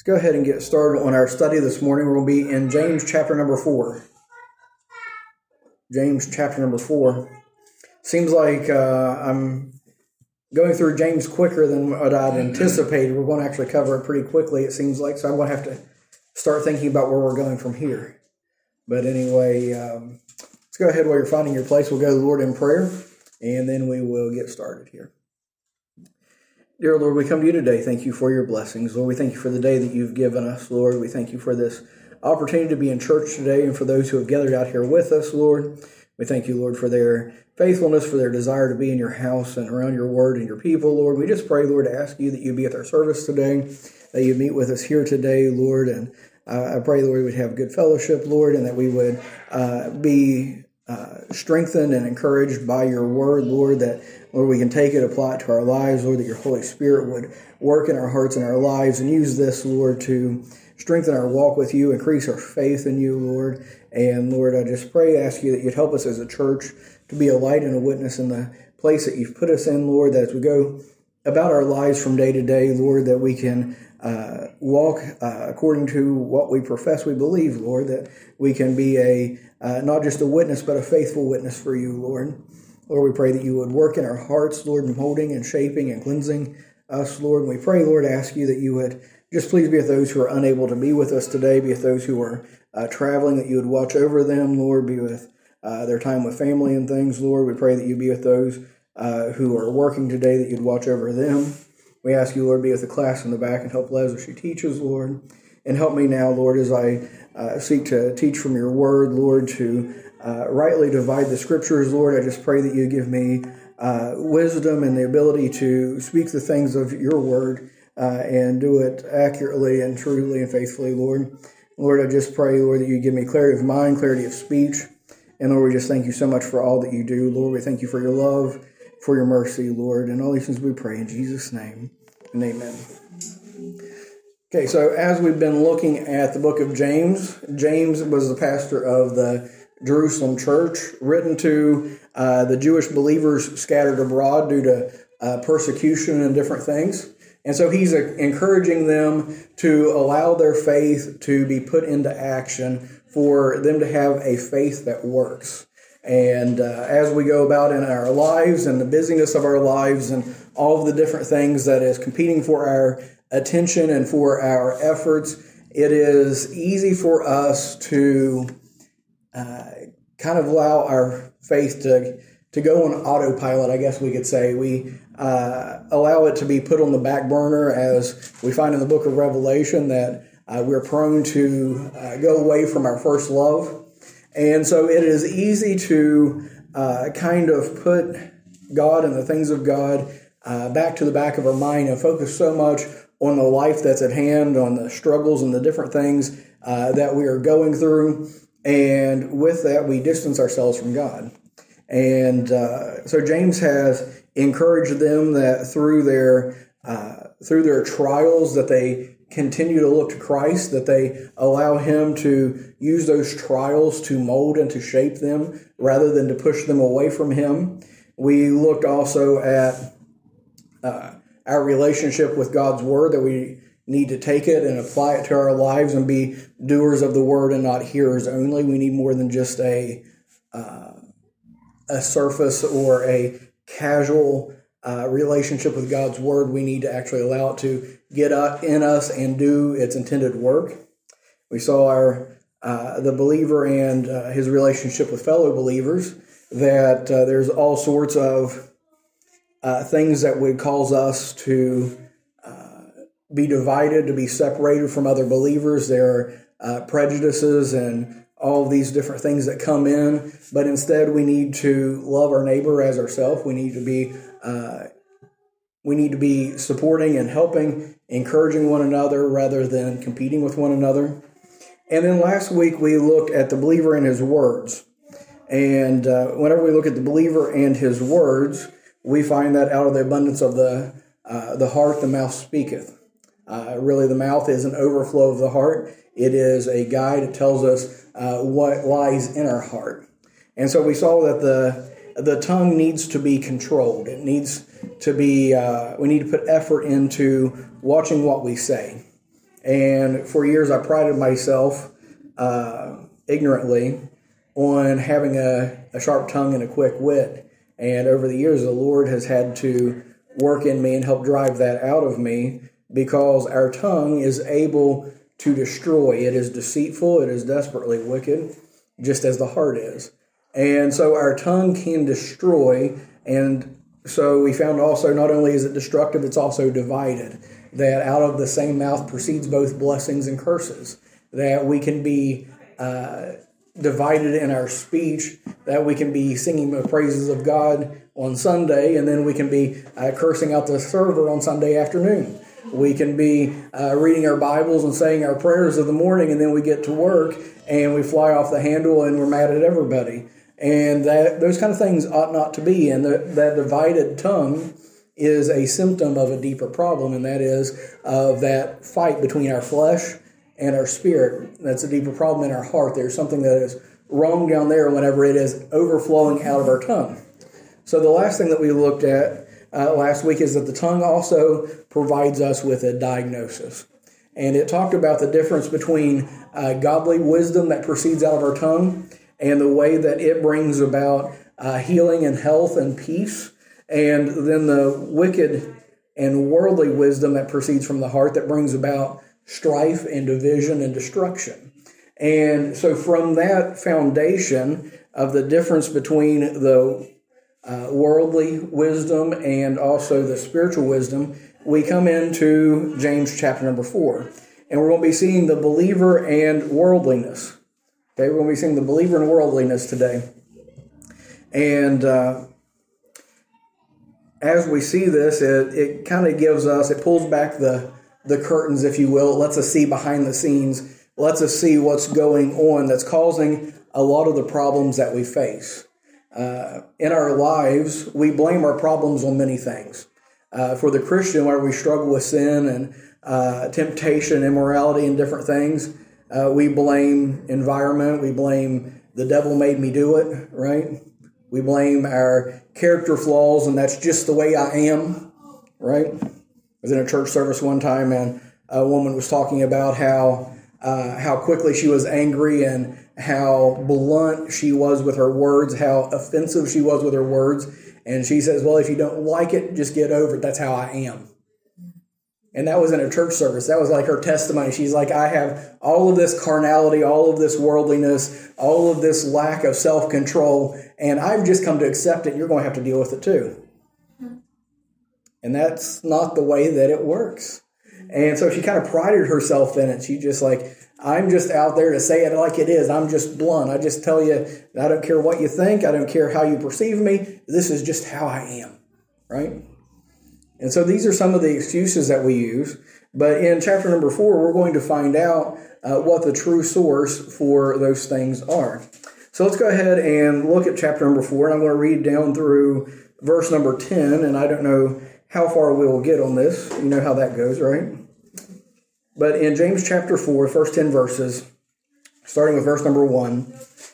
Go ahead and get started on our study this morning. We're going to be in James chapter number 4. James chapter number 4. Seems like I'm going through James quicker than what I'd anticipated. We're going to actually cover it pretty quickly, it seems like, so I'm going to have to start thinking about where we're going from here. But anyway, let's go ahead while you're finding your place. We'll go to the Lord in prayer, and then we will get started here. Dear Lord, we come to you today. Thank you for your blessings. Lord, we thank you for the day that you've given us, Lord. We thank you for this opportunity to be in church today and for those who have gathered out here with us, Lord. We thank you, Lord, for their faithfulness, for their desire to be in your house and around your word and your people, Lord. We just pray, Lord, to ask you that you be at our service today, that you meet with us here today, Lord. And I pray, Lord, we'd have good fellowship, Lord, and that we would be strengthened and encouraged by your word, Lord, that, Lord, we can take it, apply it to our lives, Lord, that your Holy Spirit would work in our hearts and our lives and use this, Lord, to strengthen our walk with you, increase our faith in you, Lord. And, Lord, I just pray, ask you that you'd help us as a church to be a light and a witness in the place that you've put us in, Lord, that as we go about our lives from day to day, Lord, that we can walk according to what we profess we believe, Lord, that we can be not just a witness, but a faithful witness for you, Lord. Lord, we pray that you would work in our hearts, Lord, molding and shaping and cleansing us, Lord. And we pray, Lord, ask you that you would just please be with those who are unable to be with us today, be with those who are traveling, that you would watch over them, Lord, be with their time with family and things, Lord. We pray that you be with those who are working today, that you'd watch over them. We ask you, Lord, be with the class in the back and help Les as she teaches, Lord. And help me now, Lord, as I seek to teach from your word, Lord, to rightly divide the scriptures, Lord. I just pray that you give me wisdom and the ability to speak the things of your word and do it accurately and truly and faithfully, Lord. Lord, I just pray, Lord, that you give me clarity of mind, clarity of speech. And Lord, we just thank you so much for all that you do. Lord, we thank you for your love, for your mercy, Lord. And all these things we pray in Jesus' name. And amen. Okay, so as we've been looking at the book of James, James was the pastor of the Jerusalem church, written to the Jewish believers scattered abroad due to persecution and different things. And so he's encouraging them to allow their faith to be put into action, for them to have a faith that works. And as we go about in our lives and the busyness of our lives and all of the different things that is competing for our attention and for our efforts, it is easy for us to kind of allow our faith to go on autopilot, I guess we could say. We allow it to be put on the back burner, as we find in the book of Revelation that we're prone to go away from our first love. And so it is easy to kind of put God and the things of God back to the back of our mind and focus so much on the life that's at hand, on the struggles and the different things that we are going through. And with that, we distance ourselves from God. And so James has encouraged them that through their trials, that they continue to look to Christ, that they allow him to use those trials to mold and to shape them rather than to push them away from him. We looked also at our relationship with God's word, that we need to take it and apply it to our lives and be doers of the word and not hearers only. We need more than just a surface or a casual relationship with God's word. We need to actually allow it to get up in us and do its intended work. We saw the believer and his relationship with fellow believers, that there's all sorts of things that would cause us to be divided, to be separated from other believers. There are prejudices and all of these different things that come in, but instead we need to love our neighbor as ourselves. We need to be supporting and helping, encouraging one another rather than competing with one another. And then last week we looked at the believer and his words. And whenever we look at the believer and his words, we find that out of the abundance of the heart, the mouth speaketh. Really, the mouth is an overflow of the heart. It is a guide. It tells us what lies in our heart. And so we saw that the tongue needs to be controlled. It needs to be, we need to put effort into watching what we say. And for years, I prided myself ignorantly on having a sharp tongue and a quick wit. And over the years, the Lord has had to work in me and help drive that out of me, because our tongue is able to destroy. It is deceitful. It is desperately wicked, just as the heart is. And so our tongue can destroy. And so we found also, not only is it destructive, it's also divided. That out of the same mouth proceeds both blessings and curses. That we can be divided in our speech, that we can be singing the praises of God on Sunday, and then we can be cursing out the server on Sunday afternoon. We can be reading our Bibles and saying our prayers of the morning, and then we get to work and we fly off the handle and we're mad at everybody. And that those kind of things ought not to be. And that divided tongue is a symptom of a deeper problem, and that is of that fight between our flesh and our spirit. That's a deeper problem in our heart. There's something that is wrong down there whenever it is overflowing out of our tongue. So the last thing that we looked at last week is that the tongue also provides us with a diagnosis. And it talked about the difference between godly wisdom that proceeds out of our tongue and the way that it brings about healing and health and peace, and then the wicked and worldly wisdom that proceeds from the heart that brings about strife and division and destruction. And so from that foundation of the difference between the worldly wisdom and also the spiritual wisdom, we come into James chapter number 4. And we're going to be seeing the believer and worldliness. Okay, we're going to be seeing the believer and worldliness today. And as we see this, it kind of gives us, it pulls back the curtains, if you will. It lets us see behind the scenes. Lets us see what's going on that's causing a lot of the problems that we face. In our lives, we blame our problems on many things. For the Christian, where we struggle with sin and temptation, immorality, and different things, we blame environment. We blame the devil made me do it, right? We blame our character flaws, and that's just the way I am, right? I was in a church service one time, and a woman was talking about how quickly she was angry and how blunt she was with her words, how offensive she was with her words. And she says, well, if you don't like it, just get over it. That's how I am. And that was in a church service. That was like her testimony. She's like, I have all of this carnality, all of this worldliness, all of this lack of self-control, and I've just come to accept it. You're going to have to deal with it too. And that's not the way that it works. And so she kind of prided herself in it. She just like, I'm just out there to say it like it is. I'm just blunt. I just tell you, I don't care what you think. I don't care how you perceive me. This is just how I am, right? And so these are some of the excuses that we use. But in chapter number 4, we're going to find out what the true source for those things are. So let's go ahead and look at chapter number 4. And I'm going to read down through verse number 10. And I don't know how far we'll get on this. You know how that goes, right? But in James chapter 4, first 10 verses, starting with verse number 1,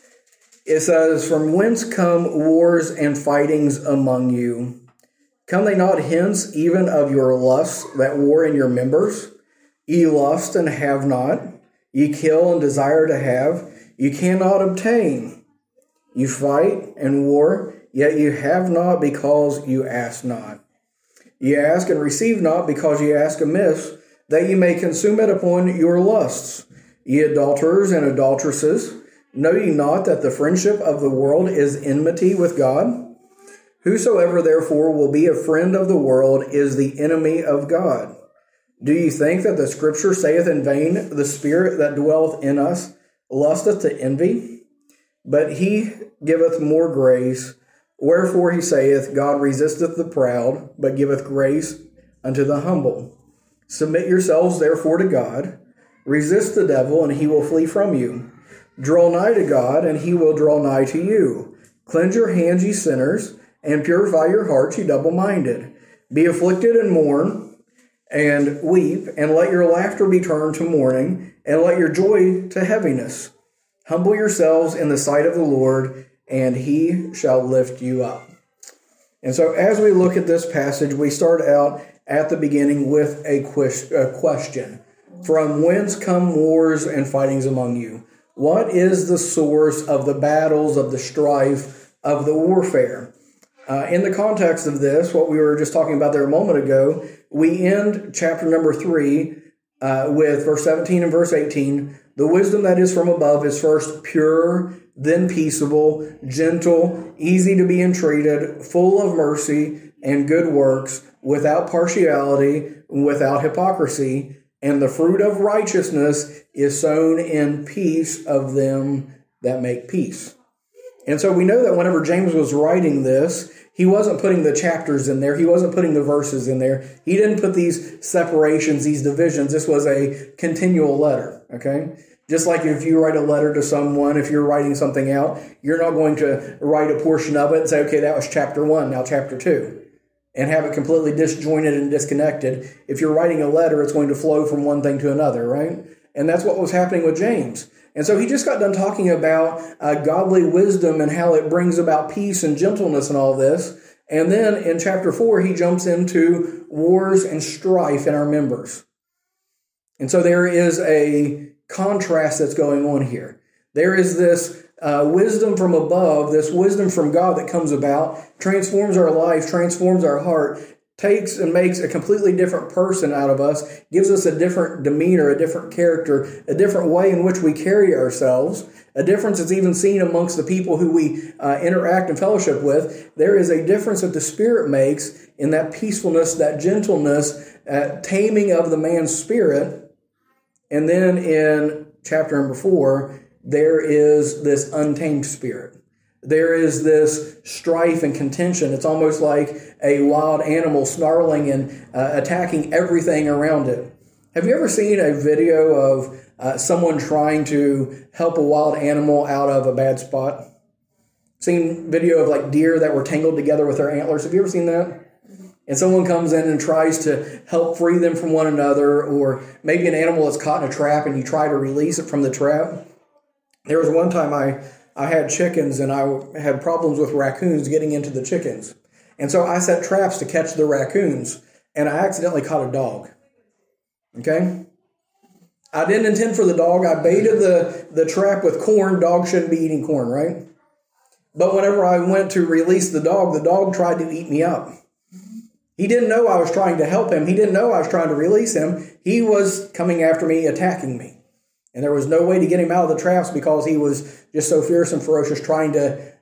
it says, From whence come wars and fightings among you? Come they not hence even of your lusts that war in your members? Ye lust and have not. Ye kill and desire to have. You cannot obtain. You fight and war, yet you have not because you ask not. Ye ask and receive not because ye ask amiss, that ye may consume it upon your lusts. Ye adulterers and adulteresses, know ye not that the friendship of the world is enmity with God? Whosoever therefore will be a friend of the world is the enemy of God. Do ye think that the Scripture saith in vain, the Spirit that dwelleth in us lusteth to envy? But he giveth more grace. Wherefore he saith, God resisteth the proud, but giveth grace unto the humble. Submit yourselves therefore to God. Resist the devil, and he will flee from you. Draw nigh to God, and he will draw nigh to you. Cleanse your hands, ye sinners, and purify your hearts, ye double-minded. Be afflicted and mourn, and weep, and let your laughter be turned to mourning, and let your joy to heaviness. Humble yourselves in the sight of the Lord, and he shall lift you up. And so as we look at this passage, we start out at the beginning with a question. From whence come wars and fightings among you? What is the source of the battles, of the strife, of the warfare? In the context of this, what we were just talking about there a moment ago, we end chapter number 3 with verse 17 and verse 18. The wisdom that is from above is first pure, then peaceable, gentle, easy to be entreated, full of mercy and good works, without partiality, without hypocrisy. And the fruit of righteousness is sown in peace of them that make peace. And so we know that whenever James was writing this, he wasn't putting the chapters in there. He wasn't putting the verses in there. He didn't put these separations, these divisions. This was a continual letter, okay? Just like if you write a letter to someone, if you're writing something out, you're not going to write a portion of it and say, okay, that was chapter 1, now chapter 2, and have it completely disjointed and disconnected. If you're writing a letter, it's going to flow from one thing to another, right? And that's what was happening with James. And so he just got done talking about godly wisdom and how it brings about peace and gentleness and all this. And then in chapter 4, he jumps into wars and strife in our members. And so there is a contrast that's going on here. There is this wisdom from above, this wisdom from God that comes about, transforms our life, transforms our heart, takes and makes a completely different person out of us, gives us a different demeanor, a different character, a different way in which we carry ourselves, a difference that's even seen amongst the people who we interact and fellowship with. There is a difference that the Spirit makes in that peacefulness, that gentleness, taming of the man's spirit. And then in chapter number 4, there is this untamed spirit. There is this strife and contention. It's almost like a wild animal snarling and attacking everything around it. Have you ever seen a video of someone trying to help a wild animal out of a bad spot? Seen video of like deer that were tangled together with their antlers. Have you ever seen that? And someone comes in and tries to help free them from one another, or maybe an animal that's caught in a trap and you try to release it from the trap. There was one time I had chickens and I had problems with raccoons getting into the chickens. And so I set traps to catch the raccoons, and I accidentally caught a dog. Okay? I didn't intend for the dog. I baited the trap with corn. Dogs shouldn't be eating corn, right? But whenever I went to release the dog tried to eat me up. He didn't know I was trying to help him. He didn't know I was trying to release him. He was coming after me, attacking me. And there was no way to get him out of the traps because he was just so fierce and ferocious trying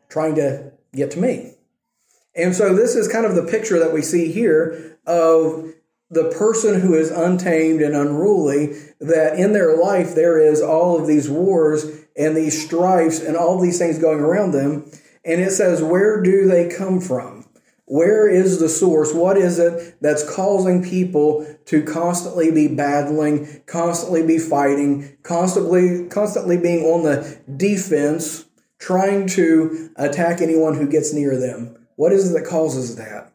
to get to me. And so this is kind of the picture that we see here of the person who is untamed and unruly, that in their life there is all of these wars and these strifes and all these things going around them. And it says, where do they come from? Where is the source? What is it that's causing people to constantly be battling, constantly be fighting, constantly being on the defense, trying to attack anyone who gets near them? What is it that causes that?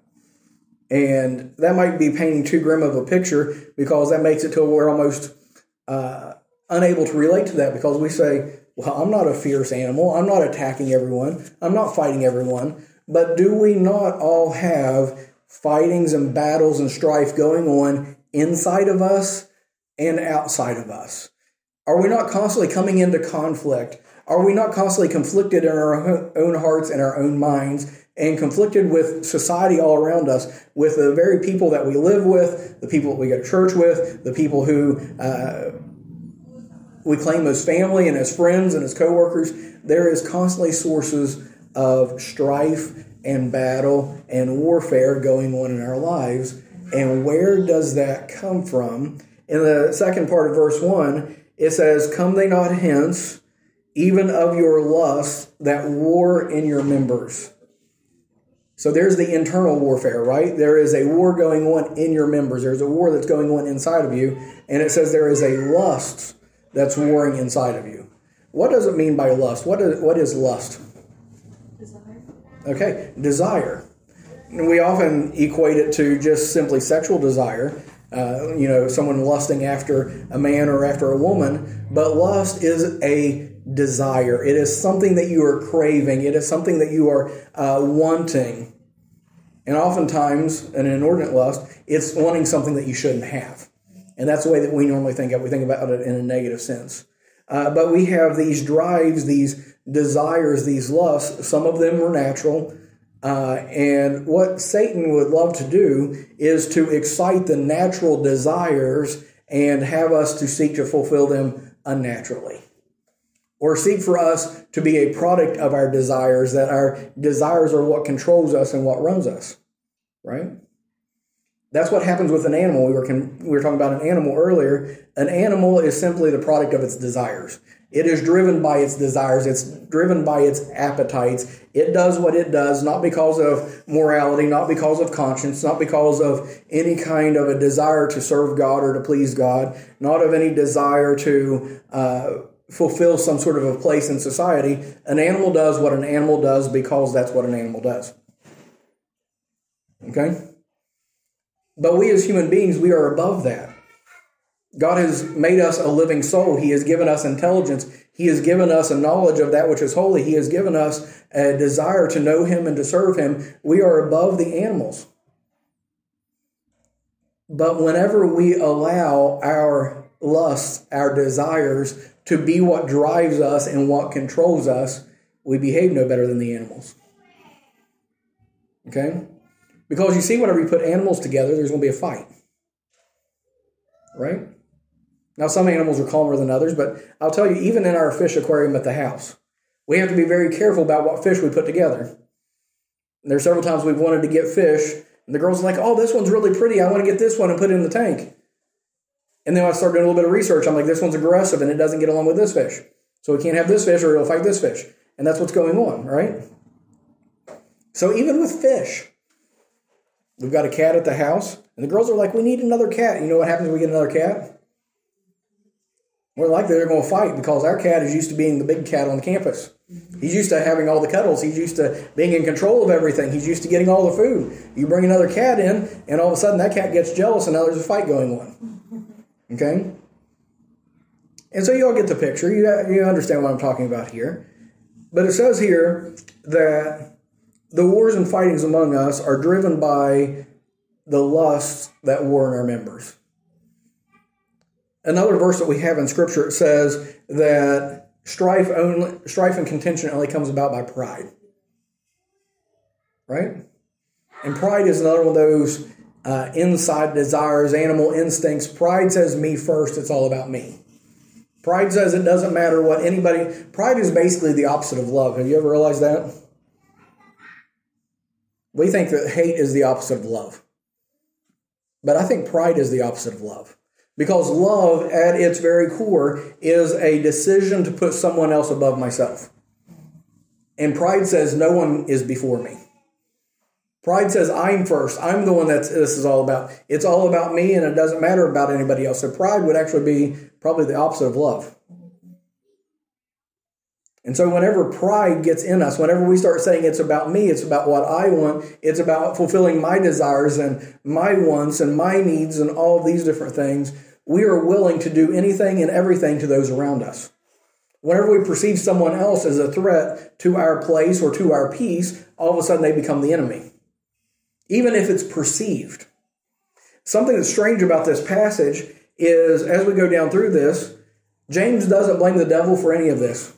And that might be painting too grim of a picture, because that makes it till we're almost unable to relate to that, because we say, well, I'm not a fierce animal. I'm not attacking everyone. I'm not fighting everyone. But do we not all have fightings and battles and strife going on inside of us and outside of us? Are we not constantly coming into conflict? Are we not constantly conflicted in our own hearts and our own minds, and conflicted with society all around us, with the very people that we live with, the people that we go to church with, the people who we claim as family and as friends and as coworkers? There is constantly sources of strife and battle and warfare going on in our lives. And where does that come from? In the second part of verse 1, it says, come they not hence, even of your lusts that war in your members. So there's the internal warfare, right? There is a war going on in your members. There's a war that's going on inside of you. And it says there is a lust that's warring inside of you. What does it mean by lust? What is lust? Okay, desire. We often equate it to just simply sexual desire, someone lusting after a man or after a woman. But lust is a desire. It is something that you are craving. It is something that you are wanting. And oftentimes, an inordinate lust, it's wanting something that you shouldn't have. And that's the way that we normally think of it. We think about it in a negative sense. But we have these drives, these desires, these lusts. Some of them are natural. And what Satan would love to do is to excite the natural desires and have us to seek to fulfill them unnaturally. Or seek for us to be a product of our desires, that our desires are what controls us and what runs us. Right? That's what happens with an animal. We were talking about an animal earlier. An animal is simply the product of its desires. It is driven by its desires. It's driven by its appetites. It does what it does, not because of morality, not because of conscience, not because of any kind of a desire to serve God or to please God, not of any desire to fulfill some sort of a place in society. An animal does what an animal does because that's what an animal does. Okay? But we as human beings, we are above that. God has made us a living soul. He has given us intelligence. He has given us a knowledge of that which is holy. He has given us a desire to know Him and to serve Him. We are above the animals. But whenever we allow our lusts, our desires, to be what drives us and what controls us, we behave no better than the animals. Okay? Because you see, whenever you put animals together, there's going to be a fight. Right? Now, some animals are calmer than others, but I'll tell you, even in our fish aquarium at the house, we have to be very careful about what fish we put together. And there are several times we've wanted to get fish, and the girls are like, oh, this one's really pretty. I want to get this one and put it in the tank. And then I start doing a little bit of research. I'm like, this one's aggressive, and it doesn't get along with this fish. So we can't have this fish, or it'll fight this fish. And that's what's going on, right? So even with fish, we've got a cat at the house, and the girls are like, we need another cat. You know what happens when we get another cat? More likely they're going to fight because our cat is used to being the big cat on the campus. He's used to having all the cuddles. He's used to being in control of everything. He's used to getting all the food. You bring another cat in, and all of a sudden that cat gets jealous, and now there's a fight going on. Okay? And so you all get the picture. You understand what I'm talking about here. But it says here that the wars and fightings among us are driven by the lusts that war in our members. Another verse that we have in Scripture, it says that strife and contention only comes about by pride. Right? And pride is another one of those inside desires, animal instincts. Pride says me first, it's all about me. Pride says it doesn't matter what anybody... Pride is basically the opposite of love. Have you ever realized that? We think that hate is the opposite of love. But I think pride is the opposite of love. Because love, at its very core, is a decision to put someone else above myself. And pride says no one is before me. Pride says I'm first. I'm the one that this is all about. It's all about me, and it doesn't matter about anybody else. So pride would actually be probably the opposite of love. And so whenever pride gets in us, whenever we start saying it's about me, it's about what I want, it's about fulfilling my desires and my wants and my needs and all of these different things, we are willing to do anything and everything to those around us. Whenever we perceive someone else as a threat to our place or to our peace, all of a sudden they become the enemy. Even if it's perceived. Something that's strange about this passage is, as we go down through this, James doesn't blame the devil for any of this.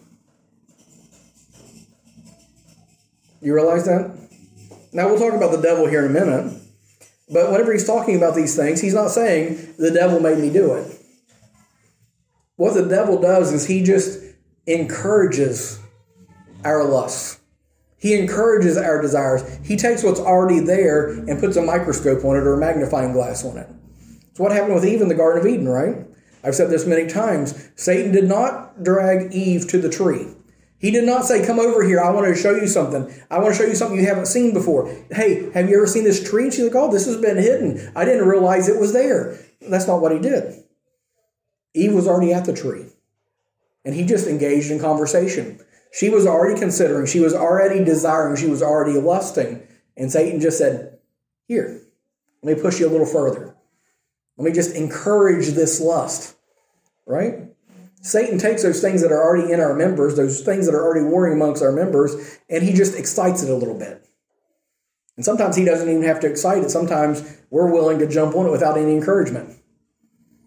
You realize that? Now, we'll talk about the devil here in a minute. But whenever he's talking about these things, he's not saying the devil made me do it. What the devil does is he just encourages our lusts. He encourages our desires. He takes what's already there and puts a microscope on it or a magnifying glass on it. It's what happened with Eve in the Garden of Eden, right? I've said this many times. Satan did not drag Eve to the tree. He did not say, come over here, I want to show you something. I want to show you something you haven't seen before. Hey, have you ever seen this tree? And she's like, oh, this has been hidden. I didn't realize it was there. That's not what he did. Eve was already at the tree. And he just engaged in conversation. She was already considering, she was already desiring, she was already lusting. And Satan just said, here, let me push you a little further. Let me just encourage this lust. Right? Satan takes those things that are already in our members, those things that are already warring amongst our members, and he just excites it a little bit. And sometimes he doesn't even have to excite it. Sometimes we're willing to jump on it without any encouragement.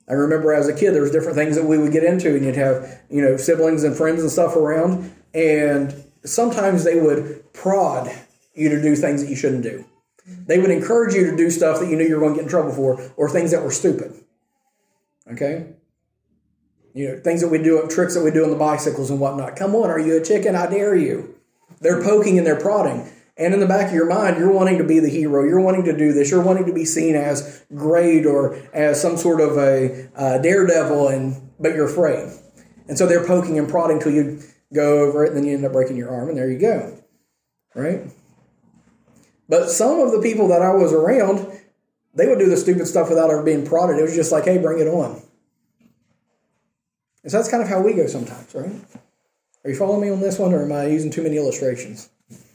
I remember as a kid, there was different things that we would get into, and you'd have, siblings and friends and stuff around, and sometimes they would prod you to do things that you shouldn't do. They would encourage you to do stuff that you knew you were going to get in trouble for, or things that were stupid. Okay? Things that we do, tricks that we do on the bicycles and whatnot. Come on, are you a chicken? I dare you. They're poking and they're prodding. And in the back of your mind, you're wanting to be the hero. You're wanting to do this. You're wanting to be seen as great or as some sort of a daredevil, but you're afraid. And so they're poking and prodding till you go over it, and then you end up breaking your arm, and there you go. Right? But some of the people that I was around, they would do the stupid stuff without ever being prodded. It was just like, hey, bring it on. And so that's kind of how we go sometimes, right? Are you following me on this one, or am I using too many illustrations?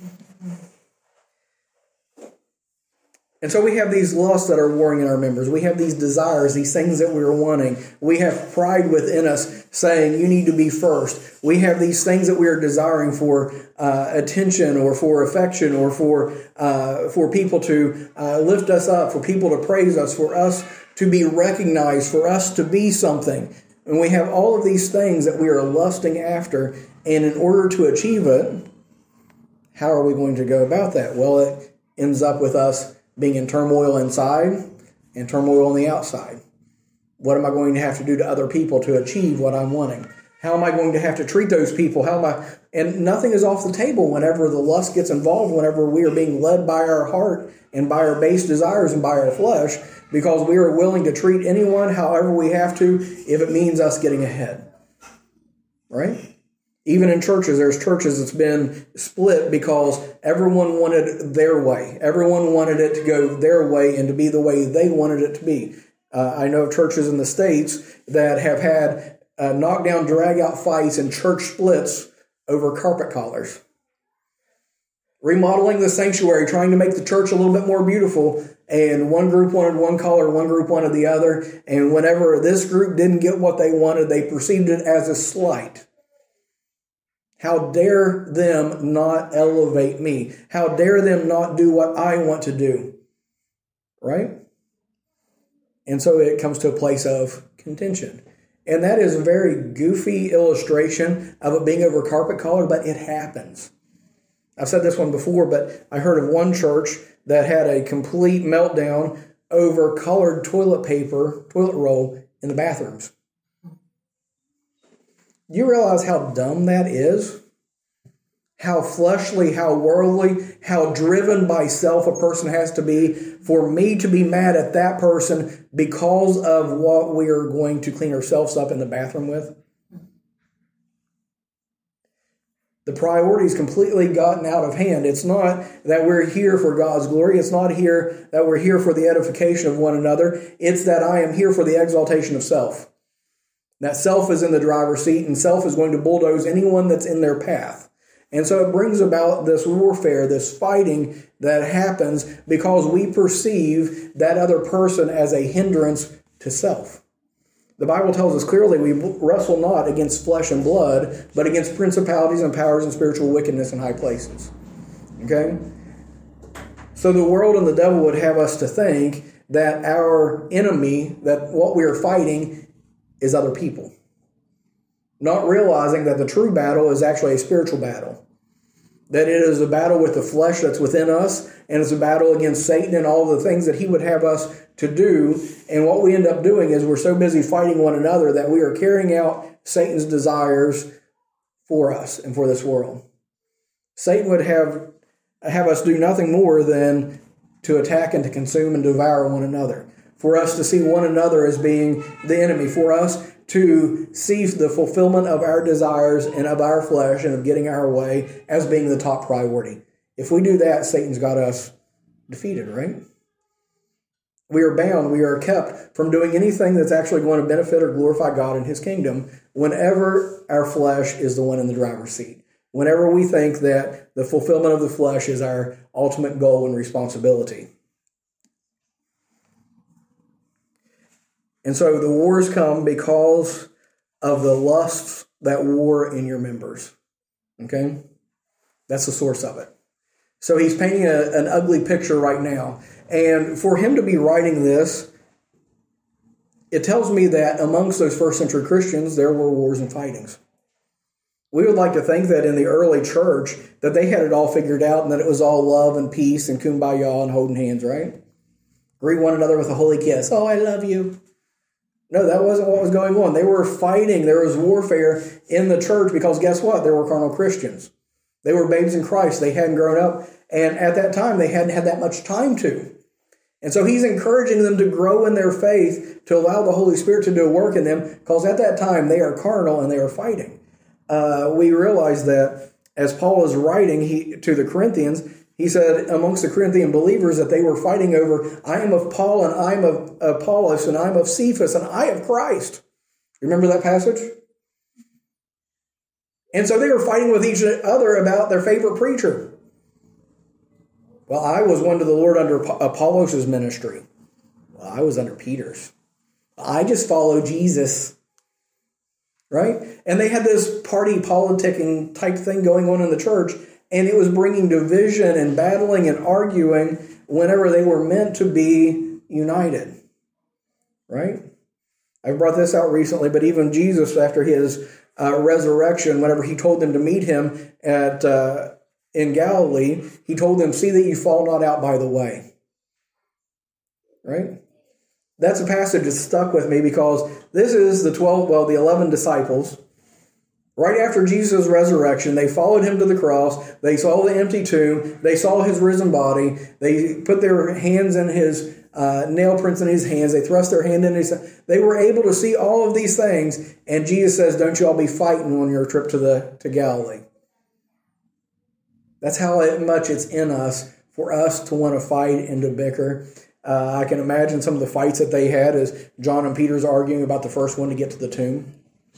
And so we have these lusts that are warring in our members. We have these desires, these things that we're wanting. We have pride within us saying, you need to be first. We have these things that we are desiring for attention or for affection or for people to lift us up, for people to praise us, for us to be recognized, for us to be something. And we have all of these things that we are lusting after. And in order to achieve it, how are we going to go about that? Well, it ends up with us being in turmoil inside and turmoil on the outside. What am I going to have to do to other people to achieve what I'm wanting? How am I going to have to treat those people? And nothing is off the table whenever the lust gets involved, whenever we are being led by our heart and by our base desires and by our flesh, because we are willing to treat anyone however we have to if it means us getting ahead. Right? Even in churches, there's churches that's been split because everyone wanted their way. Everyone wanted it to go their way and to be the way they wanted it to be. I know of churches in the States that have had knockdown, drag-out fights and church splits over carpet collars. Remodeling the sanctuary, trying to make the church a little bit more beautiful, and one group wanted one color, one group wanted the other, and whenever this group didn't get what they wanted, they perceived it as a slight. How dare them not elevate me? How dare them not do what I want to do? Right? And so it comes to a place of contention. And that is a very goofy illustration of it being over carpet collar, but it happens. I've said this one before, but I heard of one church that had a complete meltdown over colored toilet roll in the bathrooms. Do you realize how dumb that is? How fleshly, how worldly, how driven by self a person has to be for me to be mad at that person because of what we are going to clean ourselves up in the bathroom with? The priority's completely gotten out of hand. It's not that we're here for God's glory. It's not here that we're here for the edification of one another. It's that I am here for the exaltation of self. That self is in the driver's seat, and self is going to bulldoze anyone that's in their path. And so it brings about this warfare, this fighting that happens because we perceive that other person as a hindrance to self. The Bible tells us clearly we wrestle not against flesh and blood, but against principalities and powers and spiritual wickedness in high places. Okay? So the world and the devil would have us to think that our enemy, that what we are fighting is other people. Not realizing that the true battle is actually a spiritual battle. That it is a battle with the flesh that's within us, and it's a battle against Satan and all the things that he would have us to do. And what we end up doing is we're so busy fighting one another that we are carrying out Satan's desires for us and for this world. Satan would have us do nothing more than to attack and to consume and devour one another. For us to see one another as being the enemy. For us to see the fulfillment of our desires and of our flesh and of getting our way as being the top priority. If we do that, Satan's got us defeated, right? We are bound, we are kept from doing anything that's actually going to benefit or glorify God and his kingdom whenever our flesh is the one in the driver's seat. Whenever we think that the fulfillment of the flesh is our ultimate goal and responsibility. And so the wars come because of the lusts that war in your members. Okay? That's the source of it. So he's painting an ugly picture right now. And for him to be writing this, it tells me that amongst those first century Christians, there were wars and fightings. We would like to think that in the early church, that they had it all figured out and that it was all love and peace and kumbaya and holding hands, right? Greet one another with a holy kiss. Oh, I love you. No, that wasn't what was going on. They were fighting. There was warfare in the church because guess what? There were carnal Christians. They were babes in Christ. They hadn't grown up. And at that time, they hadn't had that much time to. And so he's encouraging them to grow in their faith, to allow the Holy Spirit to do a work in them, because at that time, they are carnal and they are fighting. We realize that as Paul is writing to the Corinthians, he said amongst the Corinthian believers that they were fighting over, I am of Paul, and I am of Apollos, and I am of Cephas, and I of Christ. Remember that passage? And so they were fighting with each other about their favorite preacher. Well, I was one to the Lord under Apollos' ministry. Well, I was under Peter's. I just follow Jesus. Right? And they had this party politicking type thing going on in the church, and it was bringing division and battling and arguing whenever they were meant to be united. Right? I brought this out recently, but even Jesus, after his resurrection, whenever he told them to meet him in Galilee, he told them, see that you fall not out by the way. Right? That's a passage that stuck with me because this is the 11 disciples. Right after Jesus' resurrection, they followed him to the cross. They saw the empty tomb. They saw his risen body. They put their hands in his nail prints in his hands. They thrust their hand in his. They were able to see all of these things. And Jesus says, don't you all be fighting on your trip to Galilee. That's how much it's in us for us to want to fight and to bicker. I can imagine some of the fights that they had as John and Peter's arguing about the first one to get to the tomb.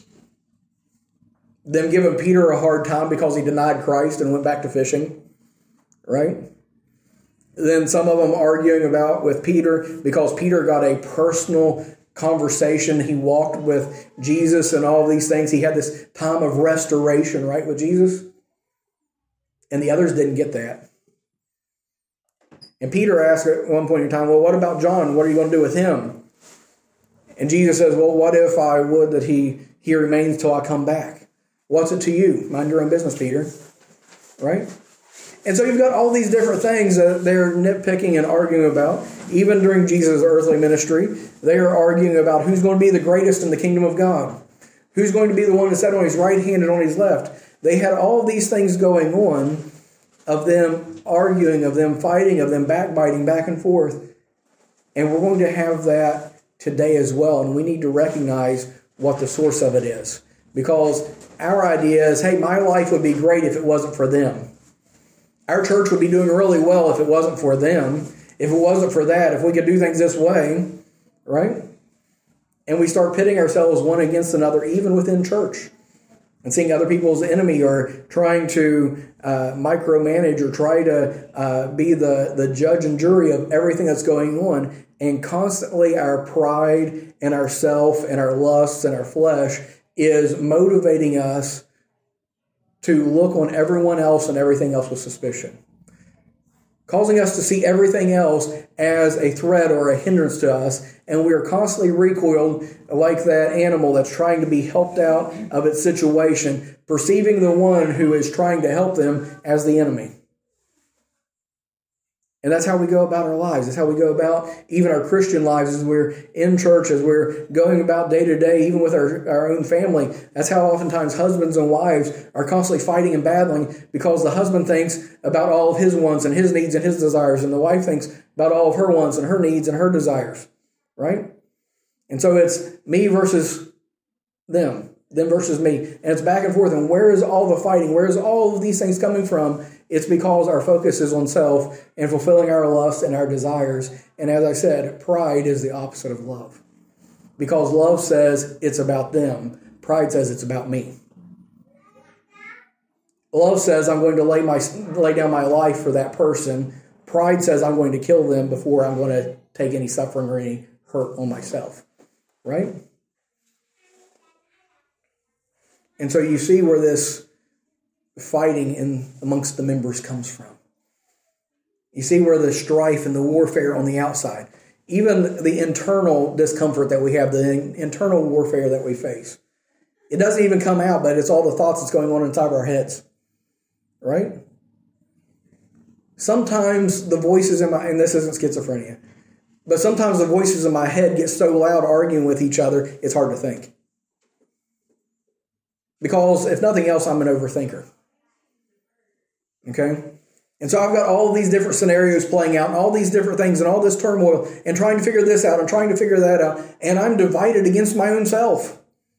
Them giving Peter a hard time because he denied Christ and went back to fishing. Right? Then some of them arguing with Peter because Peter got a personal conversation. He walked with Jesus and all these things. He had this time of restoration, right, with Jesus. And the others didn't get that. And Peter asked at one point in time, well, what about John? What are you going to do with him? And Jesus says, well, what if I would that he remains till I come back? What's it to you? Mind your own business, Peter. Right? And so you've got all these different things that they're nitpicking and arguing about. Even during Jesus' earthly ministry, they are arguing about who's going to be the greatest in the kingdom of God. Who's going to be the one to sit on his right hand and on his left. They had all of these things going on of them arguing, of them fighting, of them backbiting back and forth. And we're going to have that today as well. And we need to recognize what the source of it is. Because our idea is, hey, my life would be great if it wasn't for them. Our church would be doing really well if it wasn't for them. If it wasn't for that, if we could do things this way, right? And we start pitting ourselves one against another, even within church. And seeing other people as the enemy or trying to micromanage or try to be the judge and jury of everything that's going on. And constantly our pride and our self and our lusts and our flesh is motivating us to look on everyone else and everything else with suspicion. Causing us to see everything else as a threat or a hindrance to us, and we are constantly recoiled like that animal that's trying to be helped out of its situation, perceiving the one who is trying to help them as the enemy. And that's how we go about our lives. That's how we go about even our Christian lives as we're in church, as we're going about day to day, even with our own family. That's how oftentimes husbands and wives are constantly fighting and battling because the husband thinks about all of his wants and his needs and his desires, and the wife thinks about all of her wants and her needs and her desires, right? And so it's me versus them versus me. And it's back and forth. And where is all the fighting? Where is all of these things coming from? It's because our focus is on self and fulfilling our lusts and our desires. And as I said, pride is the opposite of love. Because love says it's about them. Pride says it's about me. Love says I'm going to lay down my life for that person. Pride says I'm going to kill them before I'm going to take any suffering or any hurt on myself. Right? And so you see where this fighting amongst the members comes from. You see where the strife and the warfare on the outside. even the internal discomfort that we have, the internal warfare that we face. It doesn't even come out, but it's all the thoughts that's going on inside of our heads, right? Sometimes the voices in my, and this isn't schizophrenia, but sometimes the voices in my head get so loud arguing with each other, it's hard to think. Because if nothing else, I'm an overthinker. Okay? And so I've got all these different scenarios playing out and all these different things and all this turmoil and trying to figure this out and trying to figure that out. And I'm divided against my own self.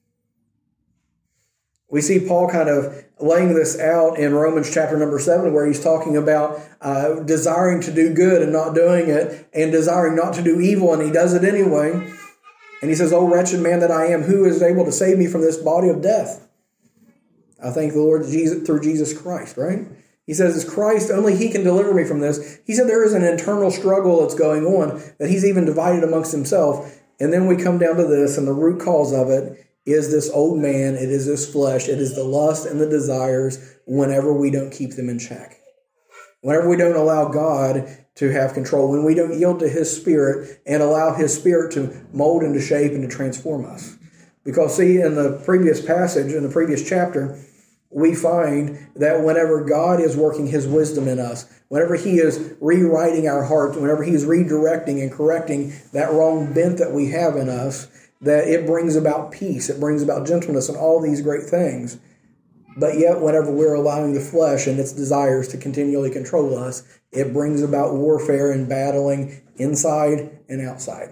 We see Paul kind of laying this out in Romans chapter number 7, where he's talking about desiring to do good and not doing it, and desiring not to do evil, and he does it anyway. And he says, "O wretched man that I am, who is able to save me from this body of death?" I thank the Lord Jesus through Jesus Christ, right? He says, it's Christ, only he can deliver me from this. He said there is an internal struggle that's going on, that he's even divided amongst himself. And then we come down to this, and the root cause of it is this old man, it is this flesh, it is the lust and the desires whenever we don't keep them in check. Whenever we don't allow God to have control, when we don't yield to his Spirit and allow his Spirit to mold and to shape and to transform us. Because see, in the previous passage, in the previous chapter, we find that whenever God is working his wisdom in us, whenever he is rewriting our hearts, whenever he is redirecting and correcting that wrong bent that we have in us, that it brings about peace, it brings about gentleness and all these great things. But yet, whenever we're allowing the flesh and its desires to continually control us, it brings about warfare and battling inside and outside.